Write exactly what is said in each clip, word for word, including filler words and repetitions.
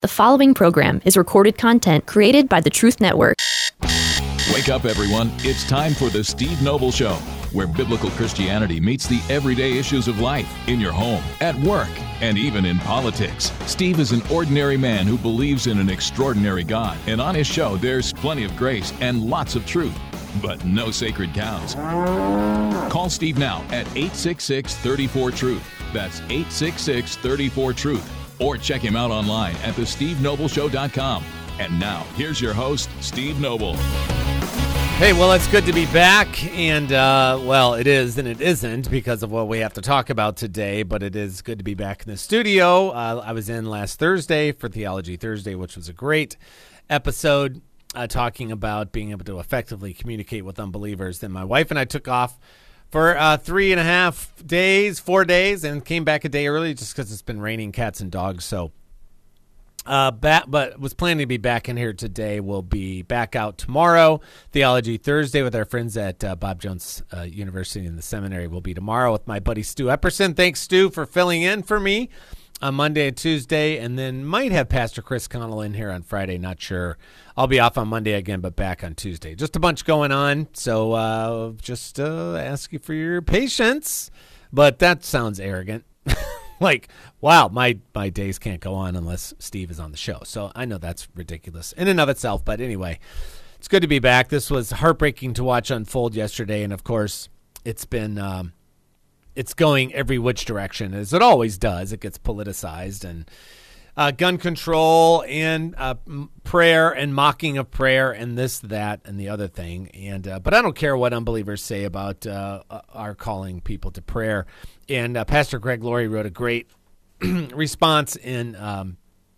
The following program is recorded content created by the Truth Network. Wake up, everyone. It's time for the Steve Noble Show, where biblical Christianity meets the everyday issues of life in your home, at work, and even in politics. Steve is an ordinary man who believes in an extraordinary God, and on his show, there's plenty of grace and lots of truth, but no sacred cows. Call Steve now at eight six six, three four, truth. That's eight six six, three four, truth. Or check him out online at the steve noble show dot com. And now, here's your host, Steve Noble. Hey, well, it's good to be back, and, uh, well, it is and it isn't because of what we have to talk about today, but it is good to be back in the studio. Uh, I was in last Thursday for Theology Thursday, which was a great episode uh, talking about being able to effectively communicate with unbelievers. Then my wife and I took off for uh, three and a half days, four days, and came back a day early just because it's been raining cats and dogs, so... Uh, back, but was planning to be back in here today. We'll be back out tomorrow. Theology Thursday with our friends at uh, Bob Jones uh, University in the seminary will be tomorrow with my buddy Stu Epperson. Thanks, Stu, for filling in for me on Monday and Tuesday, and then might have Pastor Chris Connell in here on Friday. Not sure. I'll be off on Monday again, but back on Tuesday. Just a bunch going on, so uh, just uh, ask you for your patience. But that sounds arrogant. Like, wow, my, my days can't go on unless Steve is on the show. So I know that's ridiculous in and of itself. But anyway, it's good to be back. This was heartbreaking to watch unfold yesterday. And, of course, it's been um, it's going every which direction, as it always does. It gets politicized. And uh, gun control and uh, prayer and mocking of prayer and this, that, and the other thing. And uh, But I don't care what unbelievers say about uh, our calling people to prayer. And uh, Pastor Greg Laurie wrote a great response in um,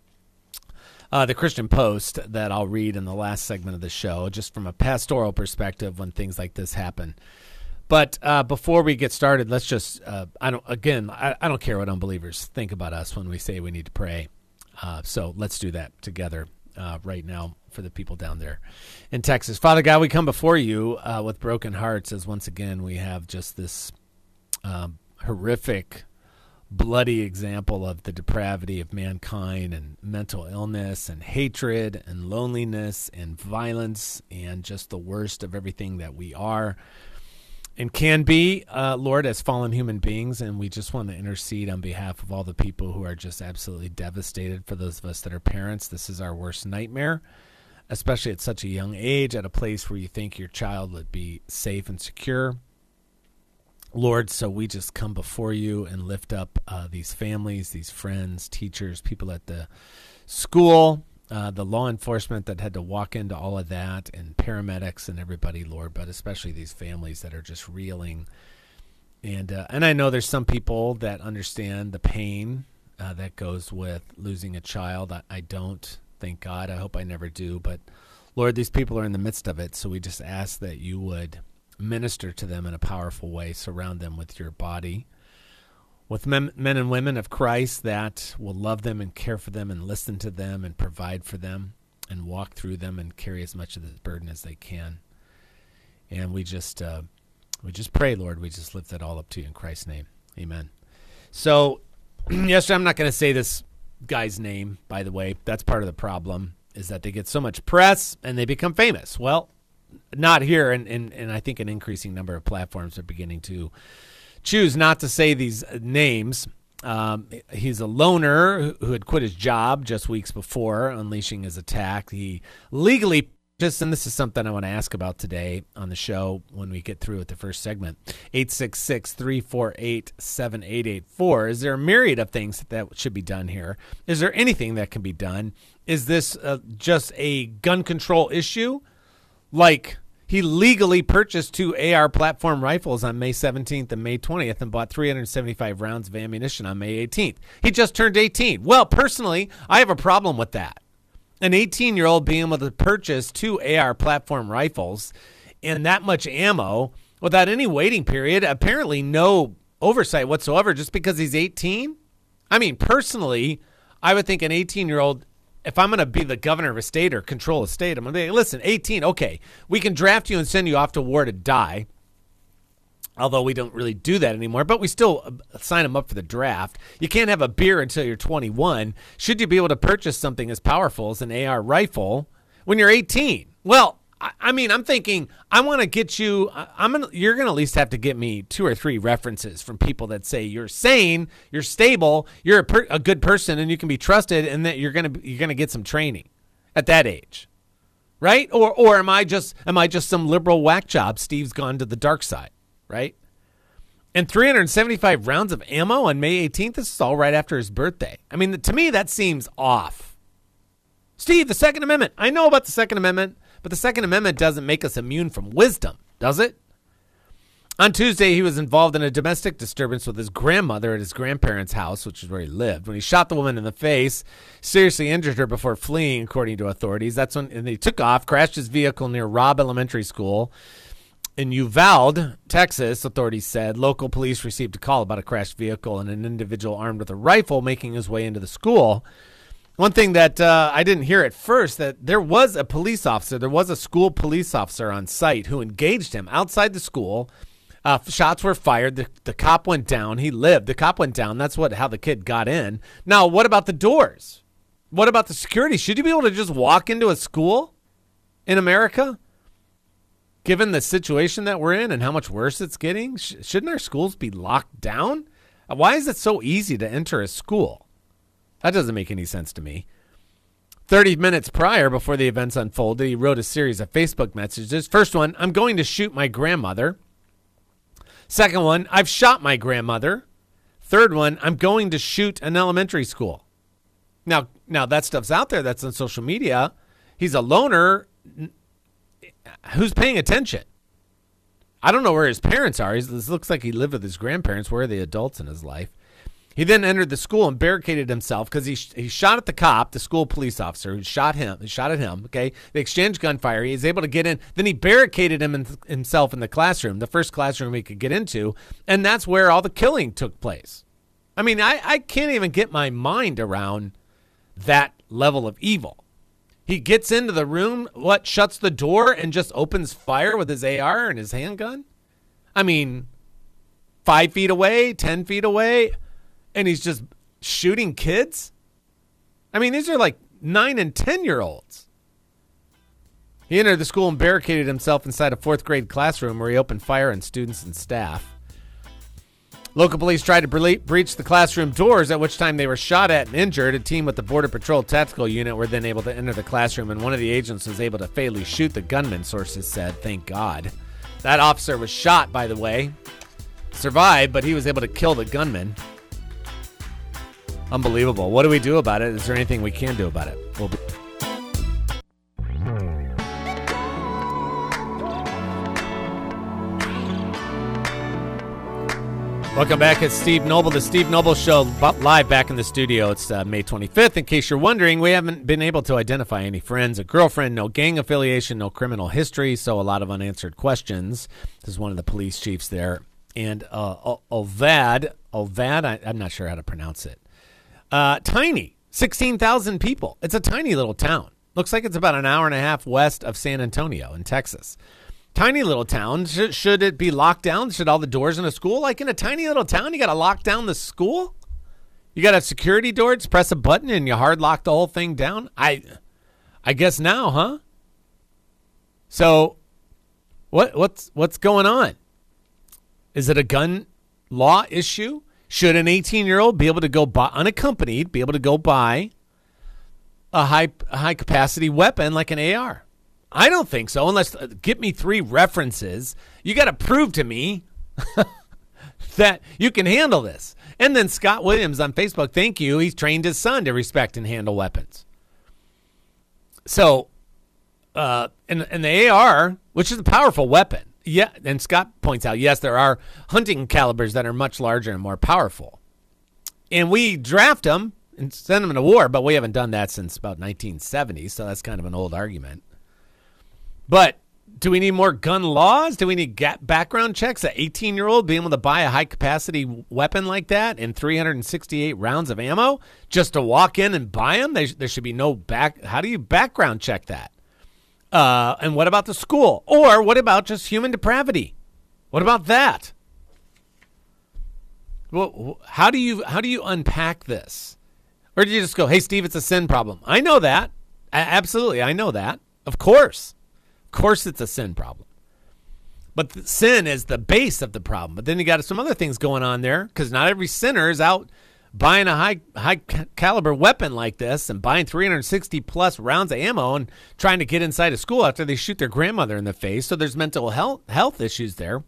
uh, the Christian Post that I'll read in the last segment of the show, just from a pastoral perspective when things like this happen. But uh, before we get started, let's just, uh, I don't. again, I, I don't care what unbelievers think about us when we say we need to pray. Uh, so let's do that together uh, right now for the people down there in Texas. Father God, we come before you uh, with broken hearts as once again we have just this um, horrific, bloody example of the depravity of mankind and mental illness and hatred and loneliness and violence and just the worst of everything that we are and can be, uh, Lord, as fallen human beings. And we just want to intercede on behalf of all the people who are just absolutely devastated. For those of us that are parents, this is our worst nightmare, especially at such a young age, at a place where you think your child would be safe and secure. Lord, so we just come before you and lift up uh, these families, these friends, teachers, people at the school, uh, the law enforcement that had to walk into all of that, and paramedics and everybody, Lord, but especially these families that are just reeling. And uh, and I know there's some people that understand the pain uh, that goes with losing a child. I, I don't, thank God. I hope I never do. But, Lord, these people are in the midst of it, so we just ask that you would minister to them in a powerful way. Surround them with your body, with men, men and women of Christ that will love them and care for them and listen to them and provide for them and walk through them and carry as much of the burden as they can. And we just uh, we just pray, Lord, we just lift that all up to you in Christ's name. Amen. So, yesterday, I'm not going to say this guy's name, by the way. That's part of the problem, is that they get so much press and they become famous. Well, not here, and, and, and I think an increasing number of platforms are beginning to choose not to say these names. Um, he's a loner who had quit his job just weeks before unleashing his attack. He legally purchased, and this is something I want to ask about today on the show when we get through with the first segment, eight six six, three four eight, seven eight eight four. Is there a myriad of things that should be done here? Is there anything that can be done? Is this uh, just a gun control issue? Like, he legally purchased two A R platform rifles on May seventeenth and May twentieth and bought three hundred seventy-five rounds of ammunition on May eighteenth. He just turned eighteen. Well, personally, I have a problem with that. An eighteen-year-old being able to purchase two A R platform rifles and that much ammo without any waiting period, apparently no oversight whatsoever, just because he's eighteen? I mean, personally, I would think an eighteen-year-old, if I'm going to be the governor of a state or control a state, I'm going to be, listen, eighteen, okay, we can draft you and send you off to war to die. although we don't really do that anymore, but we still sign them up for the draft. You can't have a beer until you're twenty-one. Should you be able to purchase something as powerful as an A R rifle when you're eighteen? Well, I, I mean, I'm thinking I want to get you. I'm gonna, you're going to at least have to get me two or three references from people that say you're sane, you're stable, you're a, per, a good person, and you can be trusted, and that you're going to you're going to get some training at that age, right? Or or am I just am I just some liberal whack job? Steve's gone to the dark side. Right? And three hundred seventy-five rounds of ammo on May eighteenth, this is all right after his birthday. I mean, to me, that seems off. Steve, the Second Amendment. I know about the Second Amendment, but the Second Amendment doesn't make us immune from wisdom, does it? On Tuesday, he was involved in a domestic disturbance with his grandmother at his grandparents' house, which is where he lived. When he shot the woman in the face, seriously injured her before fleeing, according to authorities. That's when and he took off, crashed his vehicle near Robb Elementary School. In Uvalde, Texas, authorities said local police received a call about a crashed vehicle and an individual armed with a rifle making his way into the school. One thing that uh, I didn't hear at first, that there was a police officer, there was a school police officer on site who engaged him outside the school. Uh, shots were fired. The, the cop went down. He lived. The cop went down. That's what how the kid got in. Now, what about the doors? What about the security? Should you be able to just walk into a school in America? Given the situation that we're in and how much worse it's getting, sh- shouldn't our schools be locked down? Why is it so easy to enter a school? That doesn't make any sense to me. thirty minutes prior, before the events unfolded, he wrote a series of Facebook messages. First one, I'm going to shoot my grandmother. Second one, I've shot my grandmother. Third one, I'm going to shoot an elementary school. Now, now that stuff's out there. That's on social media. He's a loner. Who's paying attention? I don't know where his parents are. He's, this looks like he lived with his grandparents. Where are the adults in his life? He then entered the school and barricaded himself because he he shot at the cop, the school police officer who shot him. He shot at him. Okay, they exchanged gunfire. He was able to get in. Then he barricaded him in, himself in the classroom, the first classroom he could get into, and that's where all the killing took place. I mean, I, I can't even get my mind around that level of evil. He gets into the room, what, shuts the door and just opens fire with his A R and his handgun? I mean, five feet away, ten feet away, and he's just shooting kids? I mean, these are like nine and ten-year-olds. He entered the school and barricaded himself inside a fourth grade classroom where he opened fire on students and staff. Local police tried to bre- breach the classroom doors, at which time they were shot at and injured. A team with the Border Patrol Tactical Unit were then able to enter the classroom, and one of the agents was able to fatally shoot the gunman, sources said. Thank God. That officer was shot, by the way. Survived, but he was able to kill the gunman. Unbelievable. What do we do about it? Is there anything we can do about it? We'll be- Welcome back. It's Steve Noble, the Steve Noble Show, live back in the studio. It's uh, May twenty-fifth. In case you're wondering, we haven't been able to identify any friends, a girlfriend, no gang affiliation, no criminal history, so a lot of unanswered questions. This is one of the police chiefs there. And uh, Ovad, Ovad, I, I'm not sure how to pronounce it. Uh, tiny, sixteen thousand people. It's a tiny little town. Looks like it's about an hour and a half west of San Antonio in Texas. Tiny little town. Should, should it be locked down? Should all the doors in a school? Like in a tiny little town, you got to lock down the school? You got a security door, just press a button and you hard lock the whole thing down? I I guess now, huh? So what what's what's going on? Is it a gun law issue? Should an eighteen-year-old be able to go buy, unaccompanied, be able to go buy a high a high capacity weapon like an A R? I don't think so. Unless, uh, get me three references. You got to prove to me that you can handle this. And then Scott Williams on Facebook, thank you. He's trained his son to respect and handle weapons. So, uh, and, and the A R, which is a powerful weapon. Yeah, and Scott points out, yes, there are hunting calibers that are much larger and more powerful. And we draft them and send them to war, but we haven't done that since about nineteen seventy, so that's kind of an old argument. But do we need more gun laws? Do we need gap background checks? An eighteen-year-old being able to buy a high-capacity weapon like that and three hundred sixty-eight rounds of ammo just to walk in and buy them? There, there should be no back. How do you background check that? Uh, and what about the school? Or what about just human depravity? What about that? Well, how do you how do you unpack this? Or do you just go, hey, Steve, it's a sin problem? I know that. A- absolutely, I know that. Of course. Of course it's a sin problem. But the sin is the base of the problem. But then you got some other things going on there because not every sinner is out buying a high high caliber weapon like this and buying three hundred sixty plus rounds of ammo and trying to get inside a school after they shoot their grandmother in the face. So there's mental health, health issues there,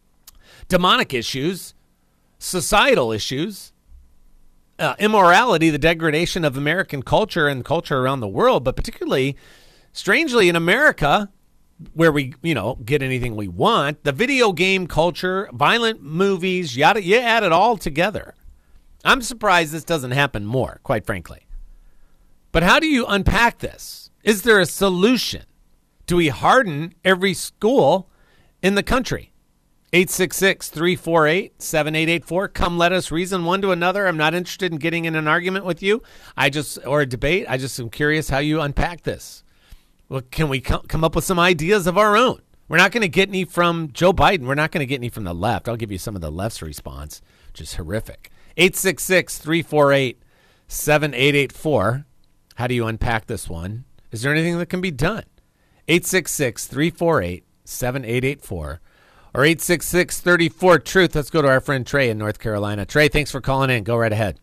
demonic issues, societal issues, uh, immorality, the degradation of American culture and culture around the world, but particularly, strangely, in America, where we, you know, get anything we want, the video game culture, violent movies, yada, you add it all together. I'm surprised this doesn't happen more, quite frankly. But how do you unpack this? Is there a solution? Do we harden every school in the country? eight six six, three four eight, seven eight eight four. Come let us reason one to another. I'm not interested in getting in an argument with you. I just, or a debate. I just am curious how you unpack this. Well, can we co- come up with some ideas of our own? We're not going to get any from Joe Biden. We're not going to get any from the left. I'll give you some of the left's response, which is horrific. eight six six, three four eight, seven eight eight four. How do you unpack this one? Is there anything that can be done? eight six six, three four eight, seven eight eight four. Or eight six six, three four, truth. Let's go to our friend Trey in North Carolina. Trey, thanks for calling in. Go right ahead.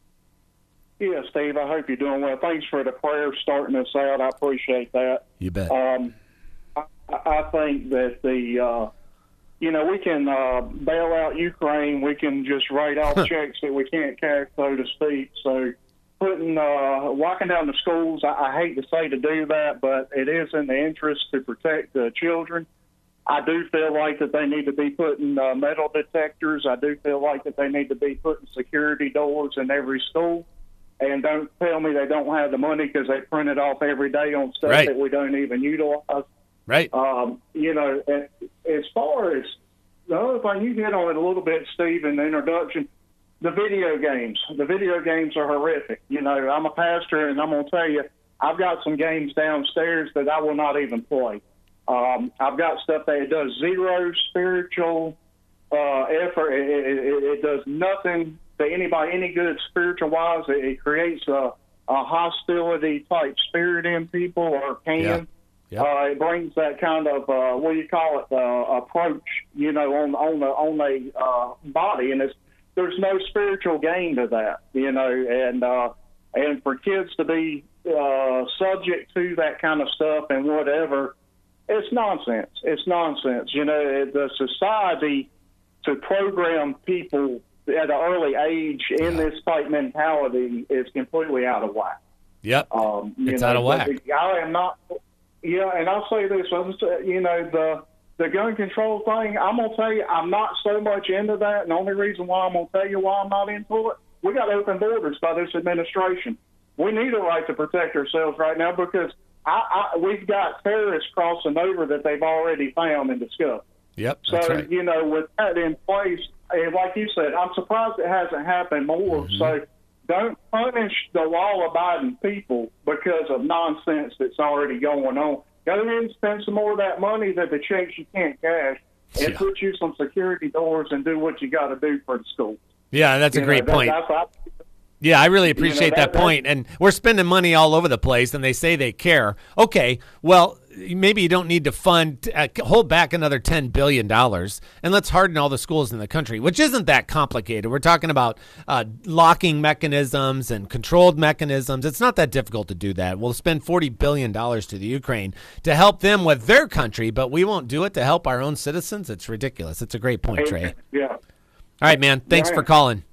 Yeah, Steve, I hope you're doing well. Thanks for the prayer starting us out. I appreciate that. You bet. Um, I, I think that the, uh, you know, we can uh, bail out Ukraine. We can just write off checks that we can't cash, so to speak. So putting, uh, locking down the schools, I, I hate to say to do that, but it is in the interest to protect the children. I do feel like that they need to be putting uh, metal detectors. I do feel like that they need to be putting security doors in every school. And don't tell me they don't have the money because they print it off every day on stuff right. that we don't even utilize. Right. Um, you know, as far as the other thing, you hit on it a little bit, Steve, in the introduction, the video games. The video games are horrific. You know, I'm a pastor, and I'm going to tell you, I've got some games downstairs that I will not even play. Um, I've got stuff that does zero spiritual uh, effort. It, it, it, it does nothing to anybody any good spiritual-wise. It, it creates a, a hostility-type spirit in people, or can. Yeah. Yep. Uh, it brings that kind of, uh, what do you call it, uh, approach, you know, on on the on the uh, body, and it's, there's no spiritual gain to that, you know, and uh, and for kids to be uh, subject to that kind of stuff and whatever. It's nonsense. It's nonsense. You know, the society to program people at an early age in this type mentality is completely out of whack. Yep. Um, it's know, out of whack. I am not, yeah, and I'll say this, you know, the the gun control thing, I'm going to tell you, I'm not so much into that, and the only reason why I'm going to tell you why I'm not into it, we got open borders by this administration. We need a right to protect ourselves right now because I, I, we've got terrorists crossing over that they've already found and discovered. Yep, so, that's right. you know, with that in place, and like you said, I'm surprised it hasn't happened more. Mm-hmm. So don't punish the law-abiding people because of nonsense that's already going on. Go ahead and spend some more of that money that the checks you can't cash and yeah. put you some security doors and do what you got to do for the school. Yeah, that's you a great know, point. That, that's, Yeah, I really appreciate you know, that, that point. And we're spending money all over the place, and they say they care. Okay, well, maybe you don't need to fund, uh, hold back another ten billion dollars, and let's harden all the schools in the country, which isn't that complicated. We're talking about uh, locking mechanisms and controlled mechanisms. It's not that difficult to do that. We'll spend forty billion dollars to the Ukraine to help them with their country, but we won't do it to help our own citizens. It's ridiculous. It's a great point, Trey. Yeah. All right, man. Thanks yeah. for calling.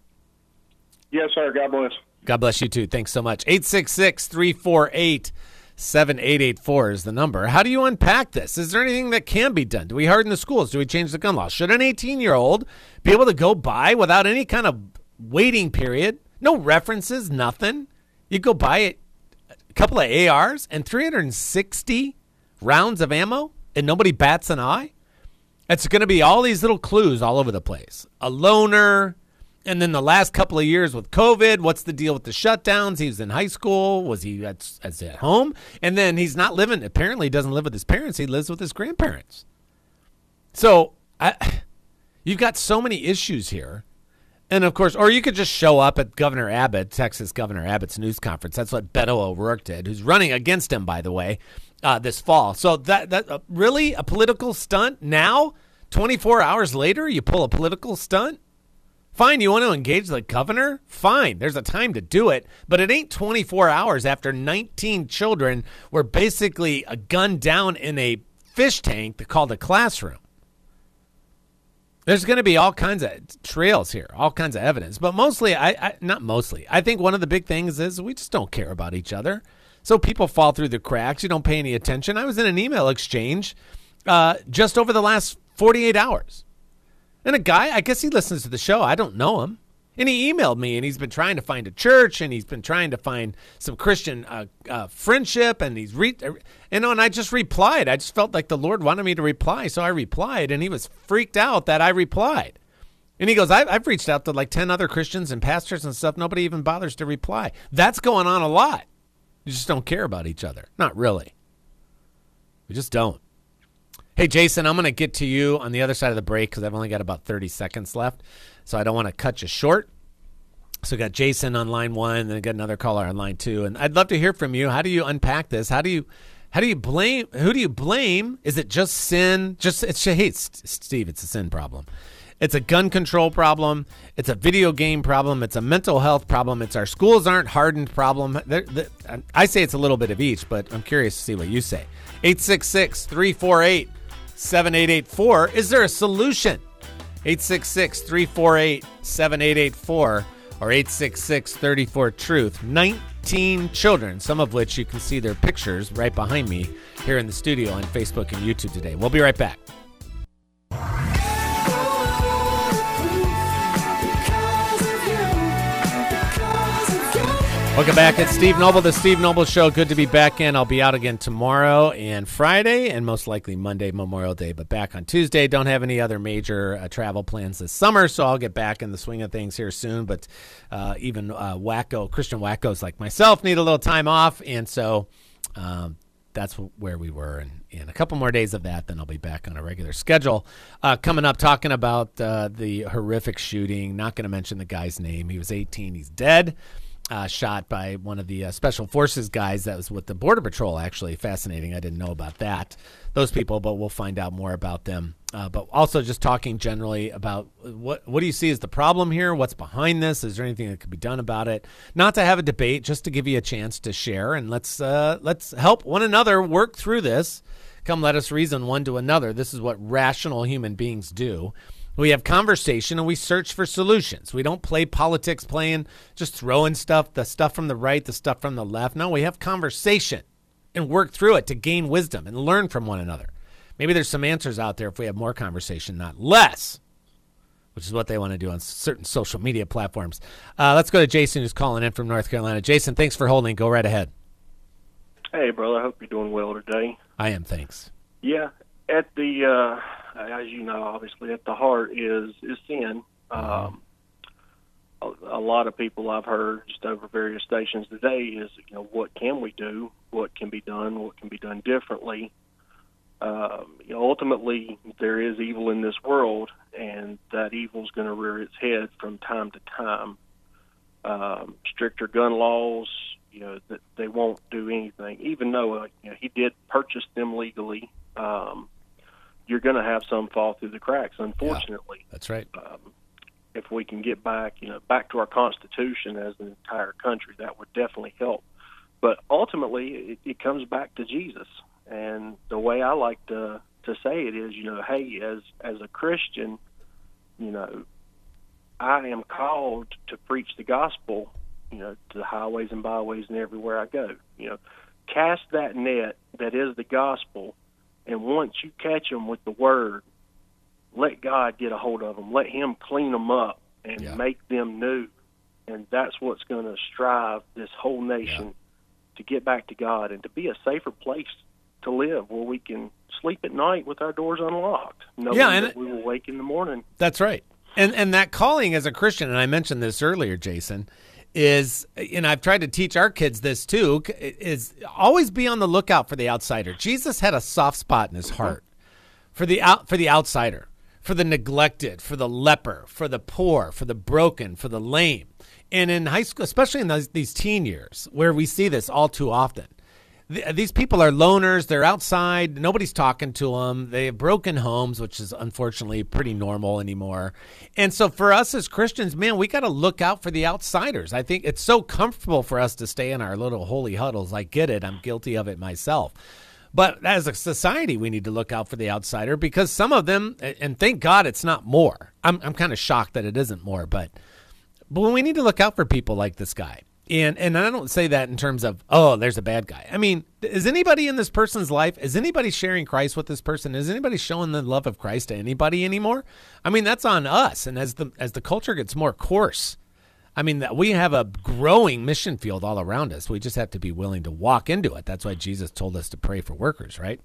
Yes, sir. God bless. God bless you, too. Thanks so much. eight six six, three four eight, seven eight eight four is the number. How do you unpack this? Is there anything that can be done? Do we harden the schools? Do we change the gun law? Should an eighteen-year-old be able to go buy without any kind of waiting period? No references, nothing. You go buy it, a couple of A Rs and three hundred sixty rounds of ammo, and nobody bats an eye? It's going to be all these little clues all over the place. A loner. And then the last couple of years with COVID, what's the deal with the shutdowns? He was in high school. Was he at, at home? And then he's not living, apparently he doesn't live with his parents. He lives with his grandparents. So I, you've got so many issues here. And, of course, or you could just show up at Governor Abbott, Texas Governor Abbott's news conference. That's what Beto O'Rourke did, who's running against him, by the way, uh, this fall. So that that uh, really a political stunt now, twenty-four hours later, you pull a political stunt? Fine, you want to engage the governor? Fine, there's a time to do it. But it ain't twenty-four hours after nineteen children were basically uh, gunned down in a fish tank called a classroom. There's going to be all kinds of trails here, all kinds of evidence. But mostly, I, I not mostly, I think one of the big things is we just don't care about each other. So people fall through the cracks. You don't pay any attention. I was in an email exchange uh, just over the last forty-eight hours. And a guy, I guess he listens to the show. I don't know him. And he emailed me, and he's been trying to find a church, and he's been trying to find some Christian uh, uh, friendship, and he's re- and, and I just replied. I just felt like the Lord wanted me to reply, so I replied, and he was freaked out that I replied. And he goes, I've, I've reached out to like ten other Christians and pastors and stuff. Nobody even bothers to reply. That's going on a lot. You just don't care about each other. Not really. We just don't. Hey, Jason, I'm going to get to you on the other side of the break because I've only got about thirty seconds left, so I don't want to cut you short. So I got Jason on line one, and then I got another caller on line two, and I'd love to hear from you. How do you unpack this? How do you, how do you blame? Who do you blame? Is it just sin? Just it's hey, Steve, it's a sin problem. It's a gun control problem. It's a video game problem. It's a mental health problem. It's our schools aren't hardened problem. They're, they're, I say it's a little bit of each, but I'm curious to see what you say. eight six six, three four eight, seven eight eight four. Is there a solution? eight six six, three four eight, seven eight eight four or eight six six, three four, truth. nineteen children, some of which you can see their pictures right behind me here in the studio on Facebook and YouTube today. We'll be right back. Welcome back. It's Steve Noble, the Steve Noble Show. Good to be back in. I'll be out again tomorrow and Friday and most likely Monday, Memorial Day, but back on Tuesday. Don't have any other major uh, travel plans this summer, so I'll get back in the swing of things here soon. But uh, even uh, wacko, Christian wackos like myself need a little time off, and so um, that's where we were. And in a couple more days of that, then I'll be back on a regular schedule. Uh, coming up, talking about uh, the horrific shooting. Not going to mention the guy's name. He was eighteen. He's dead. Uh, shot by one of the uh, Special Forces guys that was with the Border Patrol, actually. Fascinating. I didn't know about that. Those people, but we'll find out more about them. Uh, but also just talking generally about what what do you see as the problem here? What's behind this? Is there anything that could be done about it? Not to have a debate, just to give you a chance to share. And let's uh, let's help one another work through this. Come, let us reason one to another. This is what rational human beings do. We have conversation and we search for solutions. We don't play politics playing, just throwing stuff, the stuff from the right, the stuff from the left. No, we have conversation and work through it to gain wisdom and learn from one another. Maybe there's some answers out there if we have more conversation, not less, which is what they want to do on certain social media platforms. Uh, let's go to Jason, who's calling in from North Carolina. Jason, thanks for holding. Go right ahead. Hey, brother. I hope you're doing well today. I am, thanks. Yeah. At the, uh, as you know, obviously at the heart is is sin. Um, a, a lot of people I've heard just over various stations today is, you know, what can we do? What can be done? What can be done differently? Um, you know, ultimately, there is evil in this world, and that evil is going to rear its head from time to time. Um, stricter gun laws, you know, that they won't do anything, even though uh, you know, he did purchase them legally. Um, you're going to have some fall through the cracks, unfortunately. Yeah, that's right. Um, if we can get back, you know, back to our Constitution as an entire country, that would definitely help. But ultimately, it, it comes back to Jesus. And the way I like to to say it is, you know, hey, as as a Christian, you know, I am called to preach the gospel, you know, to the highways and byways and everywhere I go. You know, cast that net that is the gospel. And once you catch them with the word, let God get a hold of them. Let him clean them up and yeah. make them new. And that's what's going to strive this whole nation yeah. to get back to God and to be a safer place to live, where we can sleep at night with our doors unlocked, knowing yeah, and that we will wake in the morning. That's right. And and that calling as a Christian, and I mentioned this earlier, Jason, is, and I've tried to teach our kids this too, is always be on the lookout for the outsider. Jesus had a soft spot in his heart for the out for the outsider, for for the neglected, for the leper, for the poor, for the broken, for the lame. And in high school, especially in those, these teen years, where we see this all too often, th- these people are loners. They're outside. Nobody's talking to them. They have broken homes, which is unfortunately pretty normal anymore. And so for us as Christians, man, we got to look out for the outsiders. I think it's so comfortable for us to stay in our little holy huddles. I get it. I'm guilty of it myself. But as a society, we need to look out for the outsider because some of them, and thank God it's not more. I'm I'm kind of shocked that it isn't more, but but we need to look out for people like this guy. And and I don't say that in terms of, oh, there's a bad guy. I mean, is anybody in this person's life, is anybody sharing Christ with this person? Is anybody showing the love of Christ to anybody anymore? I mean, that's on us. And as the as the culture gets more coarse, I mean, we have a growing mission field all around us. We just have to be willing to walk into it. That's why Jesus told us to pray for workers, right?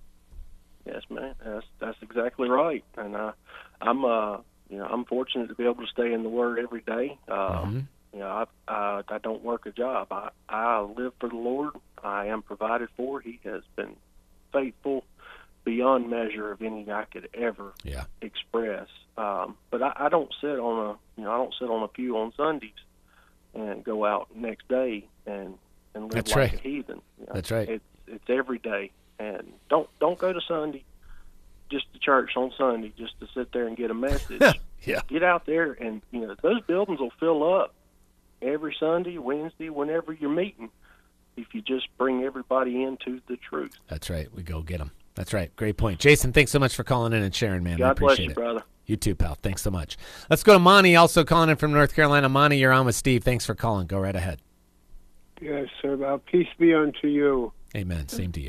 Yes, man. That's that's exactly right. And uh, I'm, uh, you know, I'm fortunate to be able to stay in the Word every day. Uh, Mm-hmm. You know, I, I I don't work a job. I I live for the Lord. I am provided for. He has been faithful beyond measure of any I could ever Yeah. express. Um, but I, I don't sit on a you know I don't sit on a pew on Sundays and go out next day and, and live That's like right. a heathen. You know, That's right. It's it's every day, and don't don't go to Sunday just to church on Sunday just to sit there and get a message. Yeah. Get out there, and you know those buildings will fill up every Sunday, Wednesday, whenever you're meeting, if you just bring everybody into the truth. That's right. We go get them. That's right. Great point. Jason, thanks so much for calling in and sharing, man. I God bless appreciate you, it. brother. You too, pal. Thanks so much. Let's go to Monty, also calling in from North Carolina. Monty, you're on with Steve. Thanks for calling. Go right ahead. Yes, sir. Well, peace be unto you. Amen. Same to you.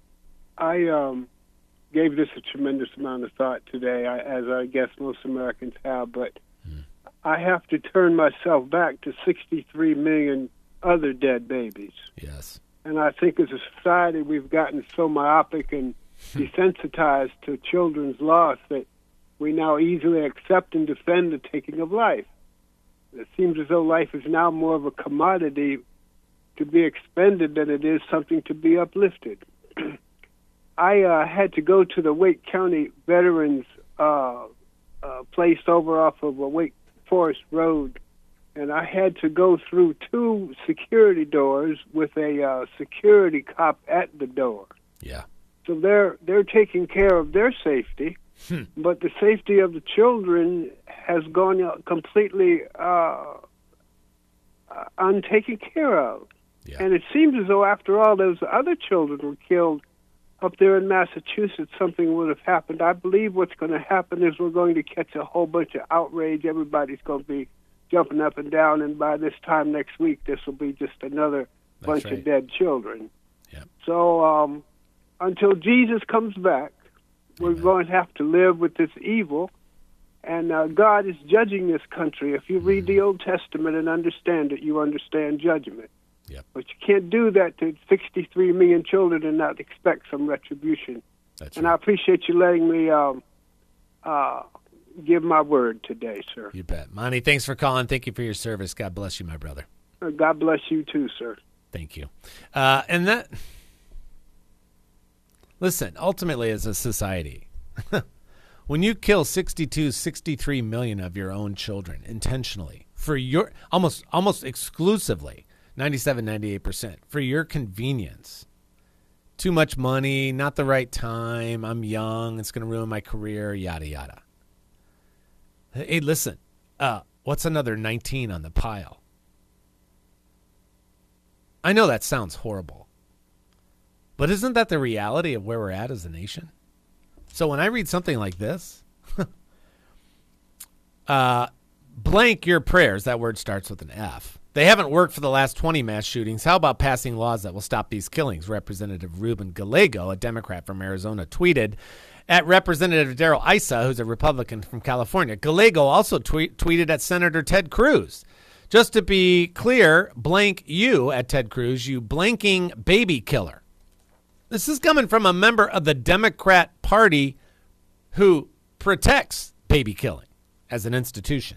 I um, gave this a tremendous amount of thought today, I, as I guess most Americans have, but Hmm. I have to turn myself back to sixty-three million other dead babies. Yes. And I think as a society, we've gotten so myopic and desensitized to children's loss that we now easily accept and defend the taking of life. It seems as though life is now more of a commodity to be expended than it is something to be uplifted. I uh, had to go to the Wake County Veterans uh, uh, place over off of uh, Wake Forest Road, and I had to go through two security doors with a uh, security cop at the door. Yeah. So they're they're taking care of their safety, Hmm. but the safety of the children has gone out completely uh, uh, untaken care of. Yeah. And it seems as though, after all, those other children were killed up there in Massachusetts, something would have happened. I believe what's going to happen is we're going to catch a whole bunch of outrage. Everybody's going to be jumping up and down, and by this time next week, this will be just another That's bunch right. of dead children. Yep. So um, until Jesus comes back, we're Amen. going to have to live with this evil, and uh, God is judging this country. If you read the Old Testament and understand it, you understand judgment. Yep. But you can't do that to sixty-three million children and not expect some retribution. That's And right. I appreciate you letting me um, uh, give my word today, sir. You bet. Monty, thanks for calling. Thank you for your service. God bless you, my brother. Uh, God bless you too, sir. Thank you. Uh, and that, listen, ultimately as a society, when you kill sixty-two, sixty-three million of your own children intentionally for your, almost, almost exclusively, ninety-seven, ninety-eight percent for your convenience, too much money, not the right time, I'm young, it's going to ruin my career, yada, yada. Hey, listen, uh, what's another nineteen on the pile? I know that sounds horrible, but isn't that the reality of where we're at as a nation? So when I read something like this, uh, blank your prayers, that word starts with an F. They haven't worked for the last twenty mass shootings. How about passing laws that will stop these killings? Representative Ruben Gallego, a Democrat from Arizona, tweeted at Representative Darrell Issa, who's a Republican from California. Gallego also tweet, tweeted at Senator Ted Cruz. Just to be clear, blank you at Ted Cruz, you blanking baby killer. This is coming from a member of the Democrat Party who protects baby killing as an institution.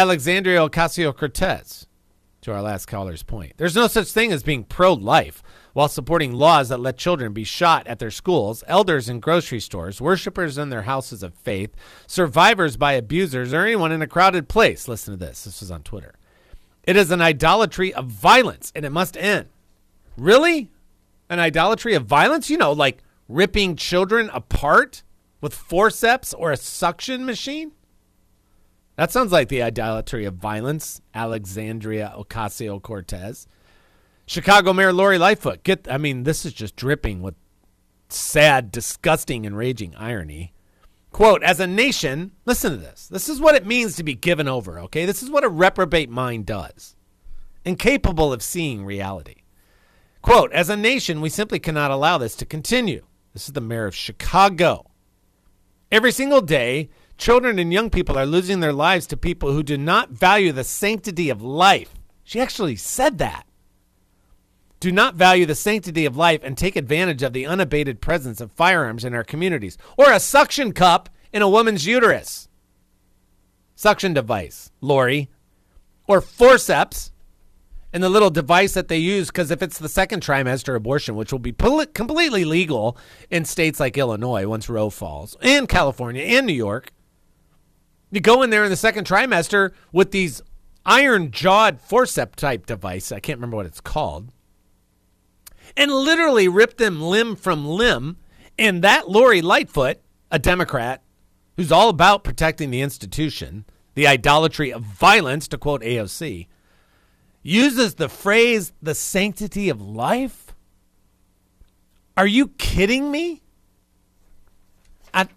Alexandria Ocasio-Cortez, to our last caller's point. There's no such thing as being pro-life while supporting laws that let children be shot at their schools, elders in grocery stores, worshipers in their houses of faith, survivors by abusers, or anyone in a crowded place. Listen to this. This was on Twitter. It is an idolatry of violence, and it must end. Really? An idolatry of violence? You know, like ripping children apart with forceps or a suction machine? That sounds like the idolatry of violence, Alexandria Ocasio-Cortez. Chicago Mayor Lori Lightfoot. Get, I mean, this is just dripping with sad, disgusting, and raging irony. Quote, as a nation, listen to this. This is what it means to be given over, okay? This is what a reprobate mind does. Incapable of seeing reality. Quote, as a nation, we simply cannot allow this to continue. This is the mayor of Chicago. Every single day, children and young people are losing their lives to people who do not value the sanctity of life. She actually said that. Do not value the sanctity of life and take advantage of the unabated presence of firearms in our communities, or a suction cup in a woman's uterus. Suction device, Lori. Or forceps and the little device that they use, because if it's the second trimester abortion, which will be pol- completely legal in states like Illinois once Roe falls, and California and New York, you go in there in the second trimester with these iron-jawed forceps-type device, I can't remember what it's called, and literally rip them limb from limb. And that Lori Lightfoot, a Democrat, who's all about protecting the institution, the idolatry of violence, to quote A O C, uses the phrase, the sanctity of life? Are you kidding me? I,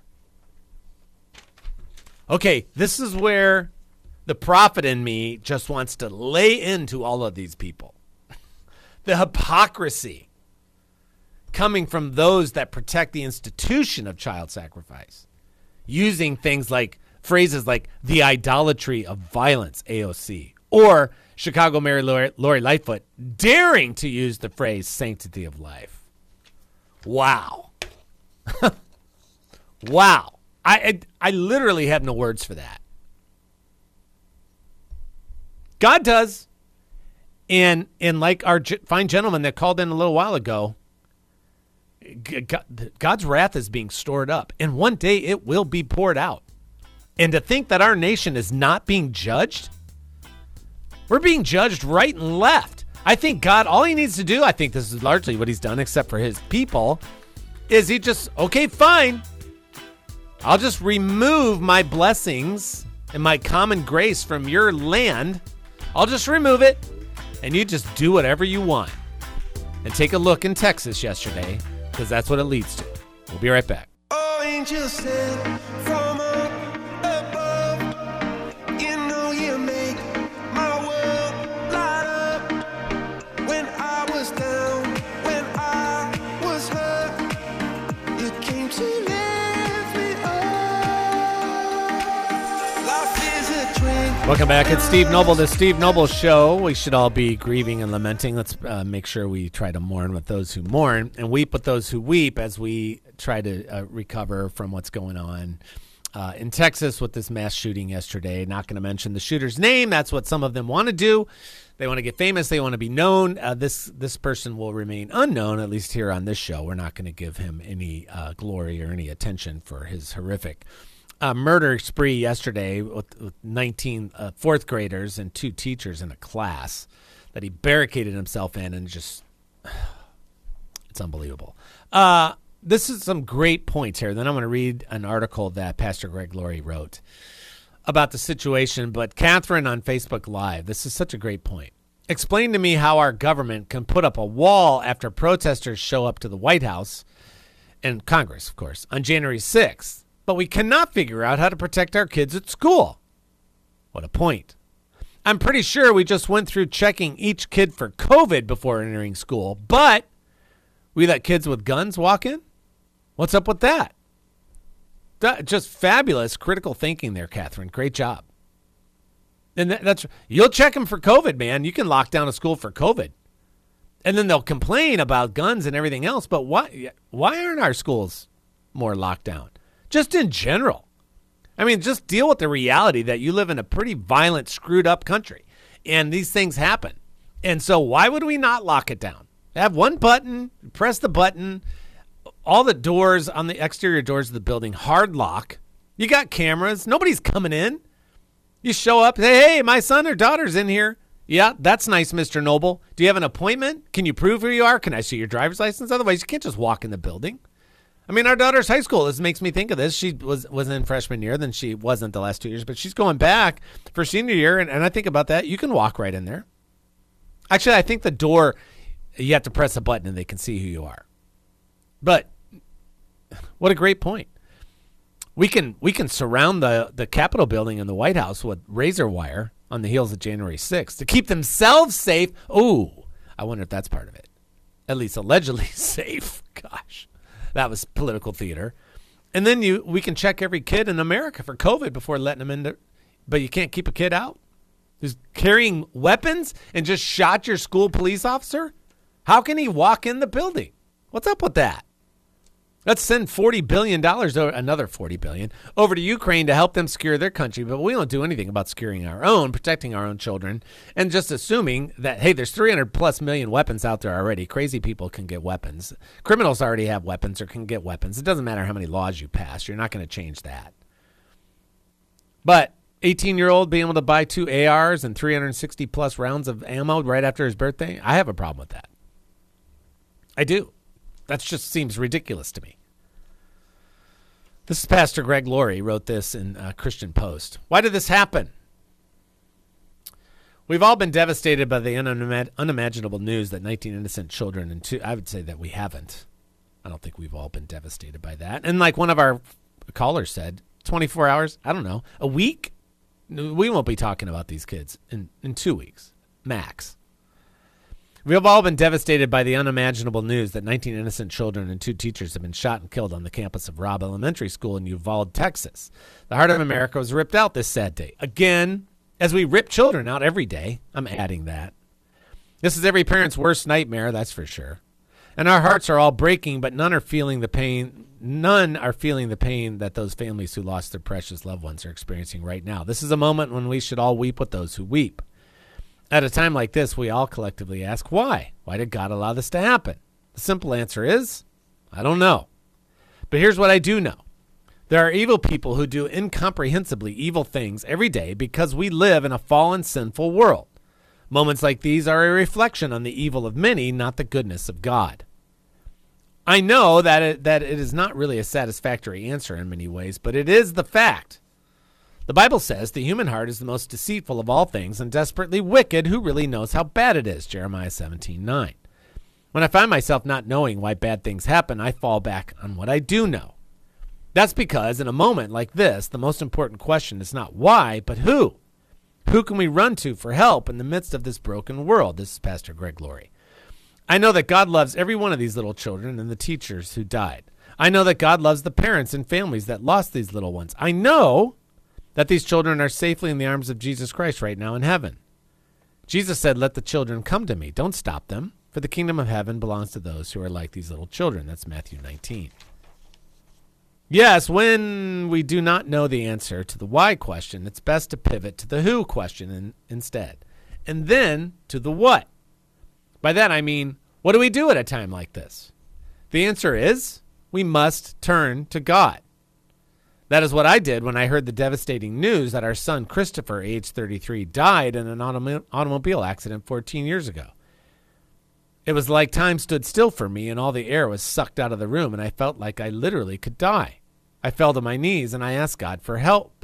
okay, this is where the prophet in me just wants to lay into all of these people. The hypocrisy coming from those that protect the institution of child sacrifice, using things like phrases like the idolatry of violence, A O C, or Chicago Mayor Lori, Lori Lightfoot daring to use the phrase sanctity of life. Wow. Wow. I, I I literally have no words for that. God does. And and like our fine gentleman that called in a little while ago, God's wrath is being stored up, and one day it will be poured out. And to think that our nation is not being judged, we're being judged right and left. I think God, all he needs to do, I think this is largely what he's done, except for his people, is he just, okay, fine. I'll just remove my blessings and my common grace from your land. I'll just remove it. And you just do whatever you want. And take a look in Texas yesterday, because that's what it leads to. We'll be right back. Oh, angels sent from up above. You know you make my world light up. When I was down, when I was hurt, you came to lift me up. Life is a drink. Welcome back. It's Steve Noble, the Steve Noble Show. We should all be grieving and lamenting. Let's uh, make sure we try to mourn with those who mourn and weep with those who weep as we try to uh, recover from what's going on uh, in Texas with this mass shooting yesterday. Not going to mention the shooter's name. That's what some of them want to do. They want to get famous. They want to be known. Uh, this this person will remain unknown, at least here on this show. We're not going to give him any uh, glory or any attention for his horrific A murder spree yesterday with, with nineteen uh, fourth graders and two teachers in a class that he barricaded himself in, and just, it's unbelievable. Uh, this is some great points here. Then I'm going to read an article that Pastor Greg Laurie wrote about the situation. But Catherine on Facebook Live, this is such a great point. Explain to me how our government can put up a wall after protesters show up to the White House and Congress, of course, on January sixth. But we cannot figure out how to protect our kids at school. What a point. I'm pretty sure we just went through checking each kid for COVID before entering school, but we let kids with guns walk in? What's up with that? that just fabulous critical thinking there, Catherine. Great job. And that, that's you'll check them for COVID, man. You can lock down a school for COVID. And then they'll complain about guns and everything else, but why why aren't our schools more locked down? Just in general. I mean, just deal with the reality that you live in a pretty violent, screwed up country. And these things happen. And so why would we not lock it down? Have one button, press the button. All the doors on the exterior doors of the building, hard lock. You got cameras. Nobody's coming in. You show up. Hey, hey, my son or daughter's in here. Yeah, that's nice, Mister Noble. Do you have an appointment? Can you prove who you are? Can I see your driver's license? Otherwise, you can't just walk in the building. I mean, our daughter's high school. This makes me think of this. She was, was in freshman year. Then she wasn't the last two years. But she's going back for senior year. And, and I think about that. You can walk right in there. Actually, I think the door, you have to press a button and they can see who you are. But what a great point. We can we can surround the, the Capitol building and the White House with razor wire on the heels of January sixth to keep themselves safe. Oh, I wonder if that's part of it. At least allegedly safe. Gosh, that was political theater. And then you we can check every kid in America for COVID before letting them in there. But you can't keep a kid out who's carrying weapons and just shot your school police officer? How can he walk in the building? What's up with that? Let's send forty billion dollars, over, another forty billion dollars, over to Ukraine to help them secure their country, but we don't do anything about securing our own, protecting our own children, and just assuming that, hey, there's three hundred plus million weapons out there already. Crazy people can get weapons. Criminals already have weapons or can get weapons. It doesn't matter how many laws you pass. You're not going to change that. But eighteen-year-old being able to buy two A Rs and three hundred sixty plus rounds of ammo right after his birthday, I have a problem with that. I do. That just seems ridiculous to me. This is Pastor Greg Laurie wrote this in uh, Christian Post. Why did this happen? We've all been devastated by the unimag- unimaginable news that nineteen innocent children and two. I would say that we haven't. I don't think we've all been devastated by that. And like one of our callers said, twenty-four hours, I don't know, a week? We won't be talking about these kids in, in two weeks, max. We've all been devastated by the unimaginable news that nineteen innocent children and two teachers have been shot and killed on the campus of Robb Elementary School in Uvalde, Texas. The heart of America was ripped out this sad day. Again, as we rip children out every day, I'm adding that. This is every parent's worst nightmare, that's for sure. And our hearts are all breaking, but none are feeling the pain. None are feeling the pain that those families who lost their precious loved ones are experiencing right now. This is a moment when we should all weep with those who weep. At a time like this, we all collectively ask, why? Why did God allow this to happen? The simple answer is, I don't know. But here's what I do know. There are evil people who do incomprehensibly evil things every day because we live in a fallen, sinful world. Moments like these are a reflection on the evil of many, not the goodness of God. I know that it, that it is not really a satisfactory answer in many ways, but it is the fact. The Bible says the human heart is the most deceitful of all things and desperately wicked. Who really knows how bad it is? Jeremiah seventeen nine. When I find myself not knowing why bad things happen, I fall back on what I do know. That's because in a moment like this, the most important question is not why, but who. Who can we run to for help in the midst of this broken world? This is Pastor Greg Laurie. I know that God loves every one of these little children and the teachers who died. I know that God loves the parents and families that lost these little ones. I know that these children are safely in the arms of Jesus Christ right now in heaven. Jesus said, let the children come to me. Don't stop them, for the kingdom of heaven belongs to those who are like these little children. That's Matthew nineteen. Yes, when we do not know the answer to the why question, it's best to pivot to the who question in, instead, and then to the what. By that I mean, what do we do at a time like this? The answer is, we must turn to God. That is what I did when I heard the devastating news that our son Christopher, age thirty-three, died in an autom- automobile accident fourteen years ago. It was like time stood still for me and all the air was sucked out of the room, and I felt like I literally could die. I fell to my knees and I asked God for help.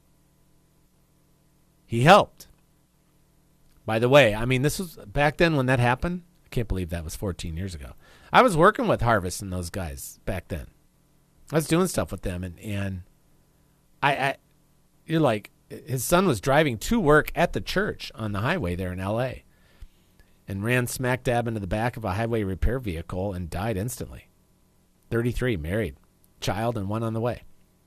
He helped. By the way, I mean, this was back then when that happened. I can't believe that was fourteen years ago. I was working with Harvest and those guys back then. I was doing stuff with them, and, and I, I, you're like, his son was driving to work at the church on the highway there in L A and ran smack dab into the back of a highway repair vehicle and died instantly. thirty-three, married, child, and one on the way.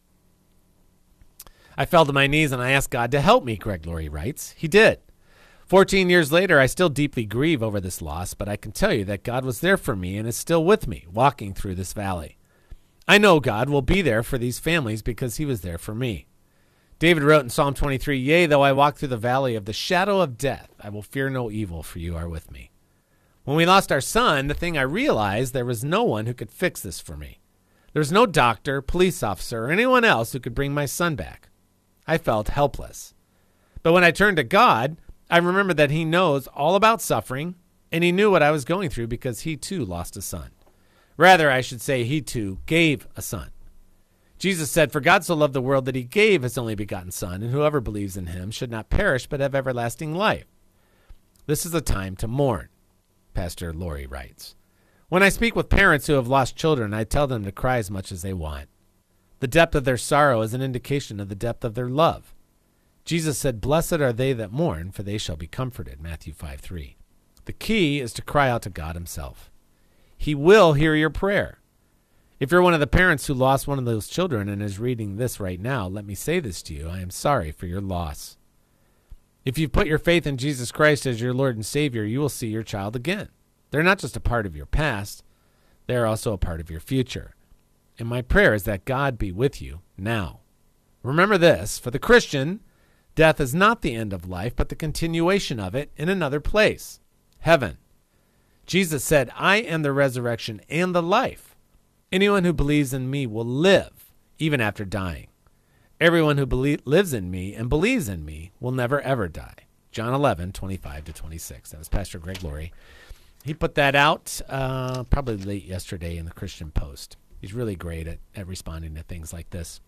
I fell to my knees and I asked God to help me, Greg Laurie writes. He did. fourteen years later, I still deeply grieve over this loss, but I can tell you that God was there for me and is still with me, walking through this valley. I know God will be there for these families because he was there for me. David wrote in Psalm twenty-three, yea, though I walk through the valley of the shadow of death, I will fear no evil, for you are with me. When we lost our son, the thing I realized, there was no one who could fix this for me. There was no doctor, police officer, or anyone else who could bring my son back. I felt helpless. But when I turned to God, I remembered that he knows all about suffering, and he knew what I was going through because he too lost a son. Rather, I should say he too gave a son. Jesus said, "For God so loved the world that he gave his only begotten Son, and whoever believes in him should not perish but have everlasting life." This is a time to mourn, Pastor Lori writes. When I speak with parents who have lost children, I tell them to cry as much as they want. The depth of their sorrow is an indication of the depth of their love. Jesus said, "Blessed are they that mourn, for they shall be comforted," Matthew five three. The key is to cry out to God himself. He will hear your prayer. If you're one of the parents who lost one of those children and is reading this right now, let me say this to you. I am sorry for your loss. If you've put your faith in Jesus Christ as your Lord and Savior, you will see your child again. They're not just a part of your past, they are also a part of your future. And my prayer is that God be with you now. Remember this, for the Christian, death is not the end of life, but the continuation of it in another place, heaven. Jesus said, "I am the resurrection and the life. Anyone who believes in me will live, even after dying. Everyone who belie- lives in me and believes in me will never, ever die." John eleven, twenty-five to twenty-six. That was Pastor Greg Laurie. He put that out uh, probably late yesterday in the Christian Post. He's really great at, at responding to things like this.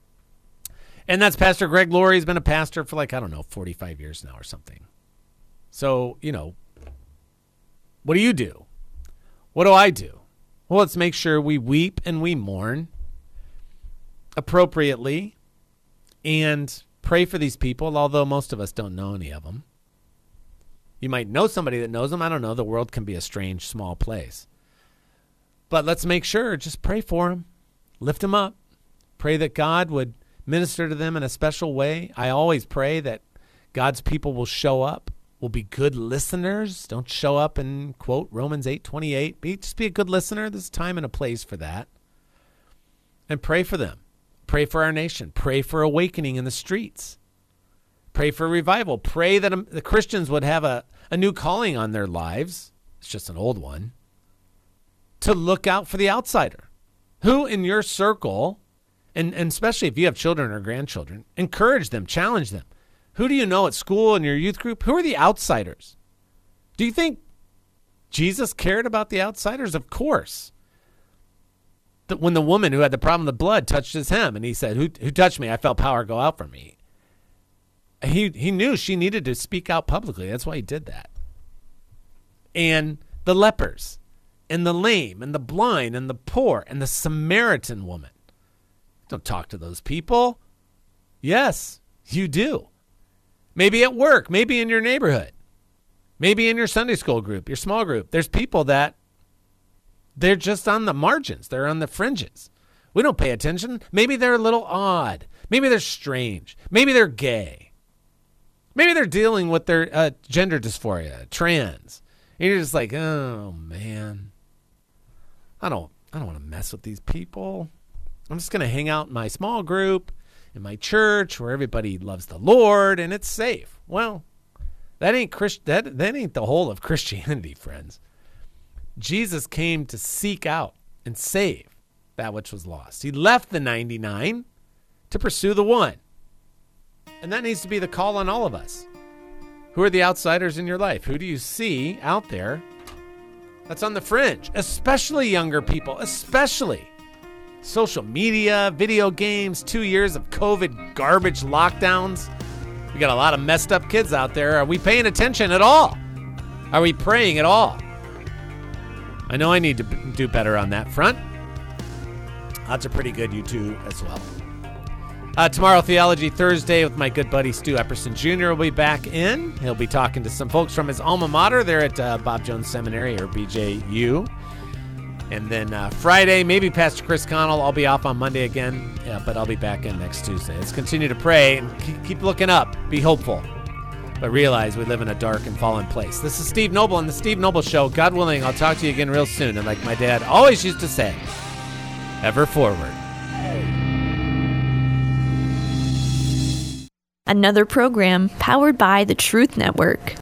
And that's Pastor Greg Laurie. He's been a pastor for like, I don't know, forty-five years now or something. So, you know, what do you do? What do I do? Well, let's make sure we weep and we mourn appropriately and pray for these people, although most of us don't know any of them. You might know somebody that knows them. I don't know. The world can be a strange, small place. But let's make sure, just pray for them. Lift them up. Pray that God would minister to them in a special way. I always pray that God's people will show up, will be good listeners. Don't show up and quote Romans eight twenty-eight. Be, just be a good listener. There's time and a place for that. And pray for them. Pray for our nation. Pray for awakening in the streets. Pray for revival. Pray that um, the Christians would have a, a new calling on their lives. It's just an old one. To look out for the outsider. Who in your circle, and, and especially if you have children or grandchildren, encourage them, challenge them. Who do you know at school in your youth group? Who are the outsiders? Do you think Jesus cared about the outsiders? Of course. The, when the woman who had the problem with the blood touched his hem and he said, who, who touched me? I felt power go out from me. He, he knew she needed to speak out publicly. That's why he did that. And the lepers and the lame and the blind and the poor and the Samaritan woman. Don't talk to those people. Yes, you do. Maybe at work, maybe in your neighborhood, maybe in your Sunday school group, your small group. There's people that they're just on the margins. They're on the fringes. We don't pay attention. Maybe they're a little odd. Maybe they're strange. Maybe they're gay. Maybe they're dealing with their uh, gender dysphoria, trans. And you're just like, oh, man, I don't, I don't want to mess with these people. I'm just going to hang out in my small group, in my church where everybody loves the Lord and it's safe. Well, that ain't Christ- that, that ain't the whole of Christianity, friends. Jesus came to seek out and save that which was lost. He left the ninety-nine to pursue the one. And that needs to be the call on all of us. Who are the outsiders in your life? Who do you see out there that's on the fringe? Especially younger people, especially. Social media, video games, two years of COVID garbage lockdowns. We got a lot of messed up kids out there. Are we paying attention at all? Are we praying at all? I know I need to do better on that front. Odds are pretty good, you too, as well. Uh, tomorrow, Theology Thursday with my good buddy Stu Epperson Junior will be back in. He'll be talking to some folks from his alma mater there at uh, Bob Jones Seminary, or B J U. And then uh, Friday, maybe Pastor Chris Connell. I'll be off on Monday again, yeah, but I'll be back in next Tuesday. Let's continue to pray and keep, keep looking up. Be hopeful. But realize we live in a dark and fallen place. This is Steve Noble on The Steve Noble Show. God willing, I'll talk to you again real soon. And like my dad always used to say, ever forward. Another program powered by the Truth Network.